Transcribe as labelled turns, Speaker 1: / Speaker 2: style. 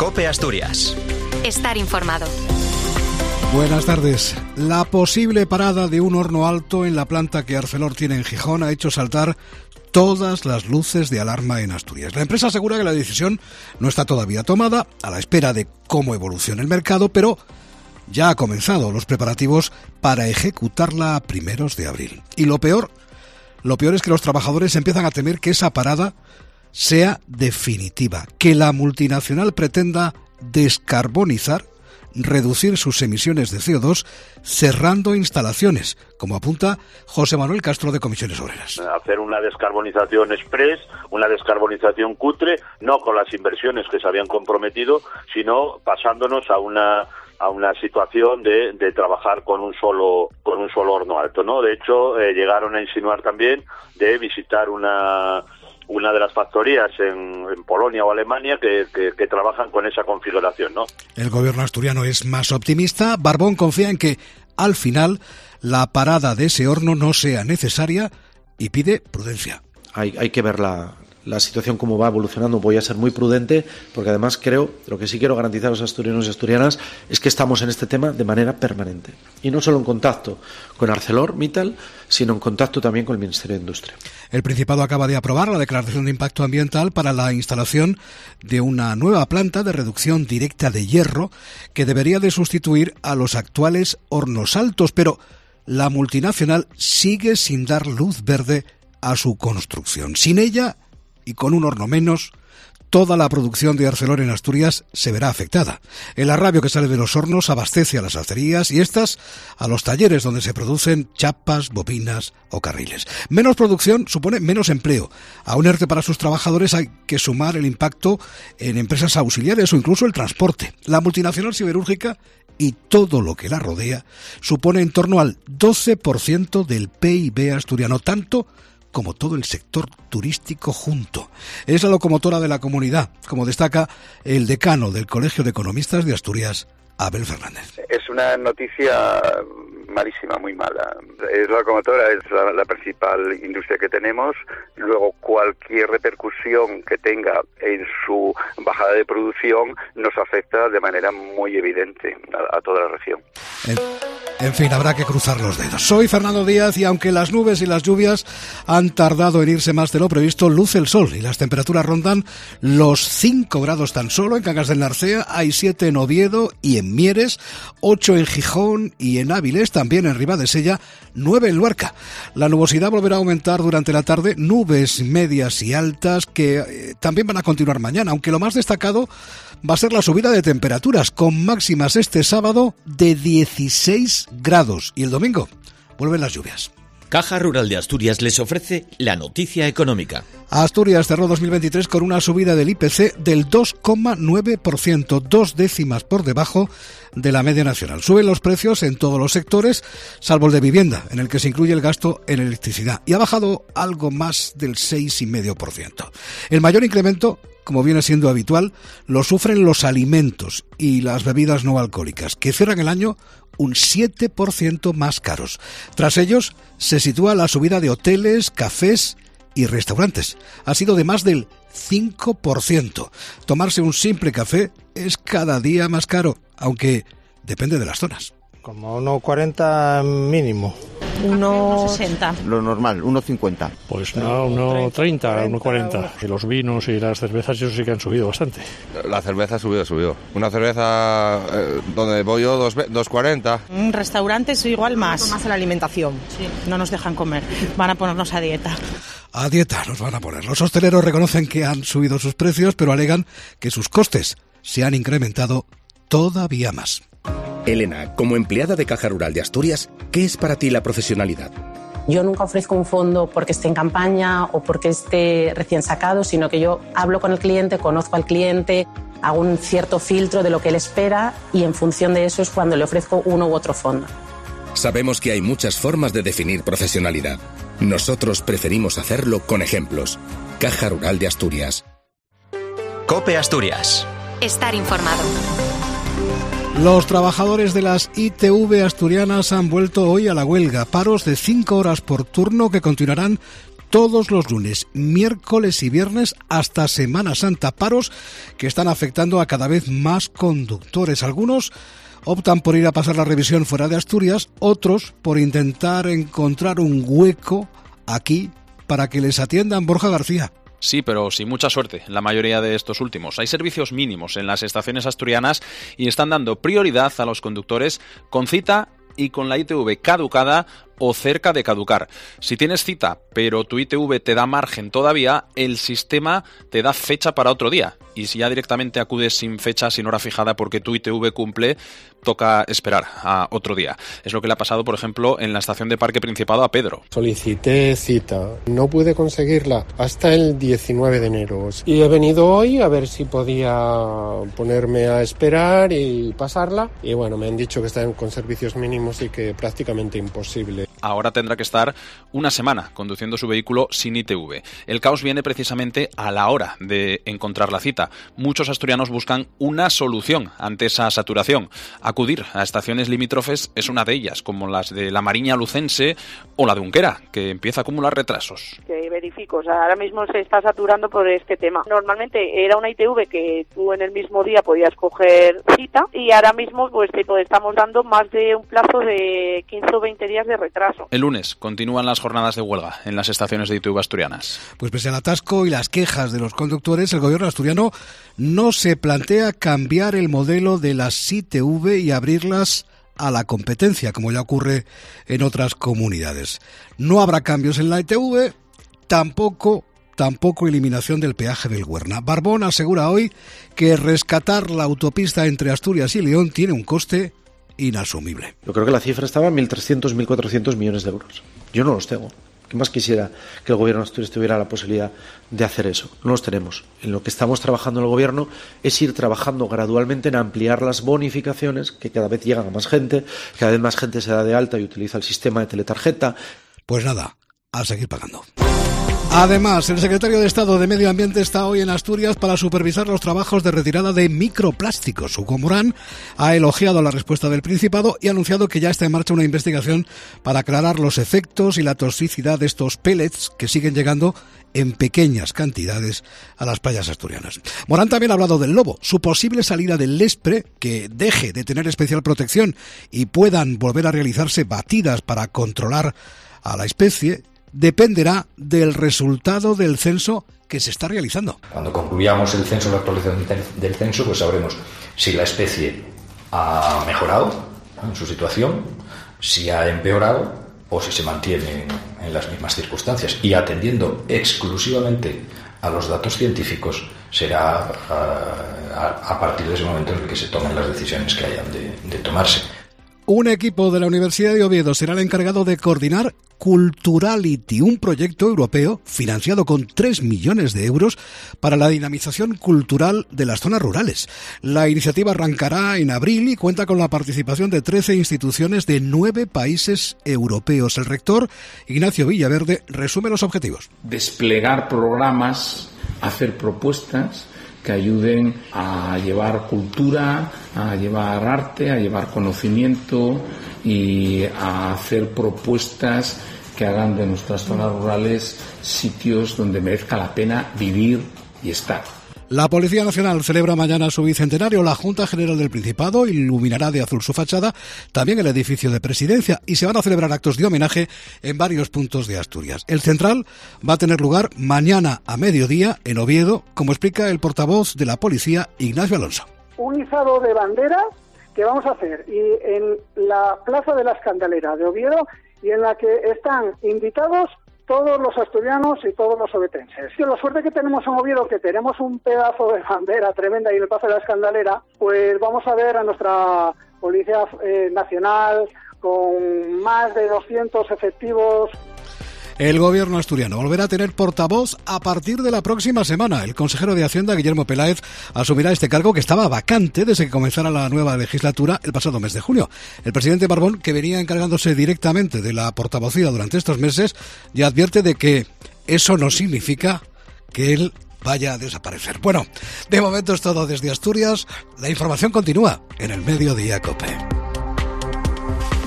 Speaker 1: COPE Asturias.
Speaker 2: Estar informado.
Speaker 3: Buenas tardes. La posible parada de un horno alto en la planta que Arcelor tiene en Gijón ha hecho saltar todas las luces de alarma en Asturias. La empresa asegura que la decisión no está todavía tomada, a la espera de cómo evolucione el mercado, pero ya ha comenzado los preparativos para ejecutarla a primeros de abril. Y lo peor es que los trabajadores empiezan a temer que esa parada sea definitiva, que la multinacional pretenda descarbonizar, reducir sus emisiones de CO2 cerrando instalaciones, como apunta José Manuel Castro de Comisiones Obreras.
Speaker 4: Hacer una descarbonización express, una descarbonización cutre, no con las inversiones que se habían comprometido, sino pasándonos a una situación de trabajar con un solo horno alto, ¿no? De hecho, llegaron a insinuar también de visitar una de las factorías en Polonia o Alemania que trabajan con esa configuración, ¿no? El gobierno asturiano es más optimista. Barbón confía en que, al final, la parada de ese horno no sea necesaria y pide prudencia.
Speaker 5: Hay que ver la situación cómo va evolucionando. Voy a ser muy prudente porque además lo que sí quiero garantizar a los asturianos y asturianas es que estamos en este tema de manera permanente y no solo en contacto con ArcelorMittal, sino en contacto también con el Ministerio de Industria.
Speaker 3: El Principado acaba de aprobar la declaración de impacto ambiental para la instalación de una nueva planta de reducción directa de hierro que debería de sustituir a los actuales hornos altos, pero la multinacional sigue sin dar luz verde a su construcción. Sin ella y con un horno menos, toda la producción de Arcelor en Asturias se verá afectada. El arrabio que sale de los hornos abastece a las acerías y estas a los talleres donde se producen chapas, bobinas o carriles. Menos producción supone menos empleo. A un ERTE para sus trabajadores hay que sumar el impacto en empresas auxiliares o incluso el transporte. La multinacional siderúrgica y todo lo que la rodea supone en torno al 12% del PIB asturiano, tanto como todo el sector turístico junto. Es la locomotora de la comunidad, como destaca el decano del Colegio de Economistas de Asturias, Abel Fernández.
Speaker 6: Es una noticia malísima, muy mala. Es la locomotora, es la principal industria que tenemos. Luego, cualquier repercusión que tenga en su bajada de producción nos afecta de manera muy evidente a toda la región.
Speaker 3: En fin, habrá que cruzar los dedos. Soy Fernando Díaz y aunque las nubes y las lluvias han tardado en irse más de lo previsto, luce el sol y las temperaturas rondan los 5 grados tan solo en Cangas del Narcea, hay 7 en Oviedo y en Mieres, 8 en Gijón y en Áviles, también en Ribadesella, 9 en Luarca. La nubosidad volverá a aumentar durante la tarde, nubes medias y altas que también van a continuar mañana, aunque lo más destacado va a ser la subida de temperaturas, con máximas este sábado de 16 grados. Y el domingo vuelven las lluvias.
Speaker 7: Caja Rural de Asturias les ofrece la noticia económica.
Speaker 3: Asturias cerró 2023 con una subida del IPC del 2,9%, 2 décimas por debajo de la media nacional. Suben los precios en todos los sectores, salvo el de vivienda, en el que se incluye el gasto en electricidad, y ha bajado algo más del 6,5%. El mayor incremento, como viene siendo habitual, lo sufren los alimentos y las bebidas no alcohólicas, que cierran el año un 7% más caros. Tras ellos se sitúa la subida de hoteles, cafés y restaurantes. Ha sido de más del 5%. Tomarse un simple café es cada día más caro, aunque depende de las zonas.
Speaker 8: Como 1,40 mínimo.
Speaker 9: 1,60.
Speaker 10: Lo normal, 1,50.
Speaker 11: Pues no, 1,30, 1,40. Y los vinos y las cervezas, eso sí que han subido bastante.
Speaker 12: La cerveza ha subido. Una cerveza donde voy yo, 2,40.
Speaker 9: Restaurantes igual más a la alimentación. Sí. No nos dejan comer. Van a ponernos a dieta.
Speaker 3: A dieta nos van a poner. Los hosteleros reconocen que han subido sus precios, pero alegan que sus costes se han incrementado todavía más.
Speaker 13: Elena, como empleada de Caja Rural de Asturias, ¿qué es para ti la profesionalidad?
Speaker 14: Yo nunca ofrezco un fondo porque esté en campaña o porque esté recién sacado, sino que yo hablo con el cliente, conozco al cliente, hago un cierto filtro de lo que él espera y en función de eso es cuando le ofrezco uno u otro fondo.
Speaker 13: Sabemos que hay muchas formas de definir profesionalidad. Nosotros preferimos hacerlo con ejemplos. Caja Rural de Asturias.
Speaker 1: COPE Asturias.
Speaker 2: Estar informado.
Speaker 3: Los trabajadores de las ITV asturianas han vuelto hoy a la huelga. Paros de 5 horas por turno que continuarán todos los lunes, miércoles y viernes hasta Semana Santa. Paros que están afectando a cada vez más conductores. Algunos optan por ir a pasar la revisión fuera de Asturias, otros por intentar encontrar un hueco aquí para que les atiendan. Borja García.
Speaker 10: Sí, pero sin mucha suerte en la mayoría de estos últimos. Hay servicios mínimos en las estaciones asturianas y están dando prioridad a los conductores con cita y con la ITV caducada o cerca de caducar. Si tienes cita, pero tu ITV te da margen todavía, el sistema te da fecha para otro día. Y si ya directamente acudes sin fecha, sin hora fijada, porque tu ITV cumple, toca esperar a otro día. Es lo que le ha pasado, por ejemplo, en la estación de Parque Principado a Pedro.
Speaker 15: Solicité cita, no pude conseguirla hasta el 19 de enero. Y he venido hoy a ver si podía ponerme a esperar y pasarla. Y bueno, me han dicho que están con servicios mínimos y que prácticamente imposible.
Speaker 10: Ahora tendrá que estar una semana conduciendo su vehículo sin ITV. El caos viene precisamente a la hora de encontrar la cita. Muchos asturianos buscan una solución ante esa saturación. Acudir a estaciones limítrofes es una de ellas, como las de la Mariña Lucense o la de Unquera, que empieza a acumular retrasos.
Speaker 16: Que verifico, o sea, ahora mismo se está saturando por este tema. Normalmente era una ITV que tú en el mismo día podías coger cita y ahora mismo pues estamos dando más de un plazo de 15 o 20 días de retraso.
Speaker 10: El lunes continúan las jornadas de huelga en las estaciones de ITV asturianas.
Speaker 3: Pues pese al atasco y las quejas de los conductores, el gobierno asturiano no se plantea cambiar el modelo de las ITV y abrirlas a la competencia, como ya ocurre en otras comunidades. No habrá cambios en la ITV, tampoco eliminación del peaje del Huerna. Barbón asegura hoy que rescatar la autopista entre Asturias y León tiene un coste inasumible.
Speaker 5: Yo creo que la cifra estaba en 1.300, 1.400 millones de euros. Yo no los tengo. ¿Qué más quisiera que el gobierno de Asturias tuviera la posibilidad de hacer eso? No los tenemos. En lo que estamos trabajando en el gobierno es ir trabajando gradualmente en ampliar las bonificaciones, que cada vez llegan a más gente, cada vez más gente se da de alta y utiliza el sistema de teletarjeta.
Speaker 3: Pues nada, a seguir pagando. Además, el secretario de Estado de Medio Ambiente está hoy en Asturias para supervisar los trabajos de retirada de microplásticos. Hugo Morán ha elogiado la respuesta del Principado y ha anunciado que ya está en marcha una investigación para aclarar los efectos y la toxicidad de estos pellets que siguen llegando en pequeñas cantidades a las playas asturianas. Morán también ha hablado del lobo, su posible salida del Lespre, que deje de tener especial protección y puedan volver a realizarse batidas para controlar a la especie, dependerá del resultado del censo que se está realizando.
Speaker 17: Cuando concluyamos el censo, la actualización del censo, pues sabremos si la especie ha mejorado en su situación, si ha empeorado o si se mantiene en las mismas circunstancias. Y atendiendo exclusivamente a los datos científicos, será a partir de ese momento en el que se tomen las decisiones que hayan de tomarse.
Speaker 3: Un equipo de la Universidad de Oviedo será el encargado de coordinar Culturality, un proyecto europeo financiado con 3 millones de euros para la dinamización cultural de las zonas rurales. La iniciativa arrancará en abril y cuenta con la participación de 13 instituciones de 9 países europeos. El rector, Ignacio Villaverde, resume los objetivos.
Speaker 18: Desplegar programas, hacer propuestas que ayuden a llevar cultura, a llevar arte, a llevar conocimiento y a hacer propuestas que hagan de nuestras zonas rurales sitios donde merezca la pena vivir y estar.
Speaker 3: La Policía Nacional celebra mañana su bicentenario. La Junta General del Principado iluminará de azul su fachada, también el edificio de Presidencia, y se van a celebrar actos de homenaje en varios puntos de Asturias. El central va a tener lugar mañana a mediodía en Oviedo, como explica el portavoz de la Policía, Ignacio Alonso.
Speaker 19: Un izado de banderas que vamos a hacer y en la Plaza de la Escandalera de Oviedo, y en la que están invitados todos los asturianos y todos los ovetenses. Y la suerte que tenemos en Oviedo, que tenemos un pedazo de bandera tremenda y en el Paso de la Escandalera, pues vamos a ver a nuestra Policía Nacional con más de 200 efectivos.
Speaker 3: El gobierno asturiano volverá a tener portavoz a partir de la próxima semana. El consejero de Hacienda, Guillermo Peláez, asumirá este cargo que estaba vacante desde que comenzara la nueva legislatura el pasado mes de junio. El presidente Barbón, que venía encargándose directamente de la portavocía durante estos meses, ya advierte de que eso no significa que él vaya a desaparecer. Bueno, de momento es todo desde Asturias. La información continúa en el Mediodía COPE.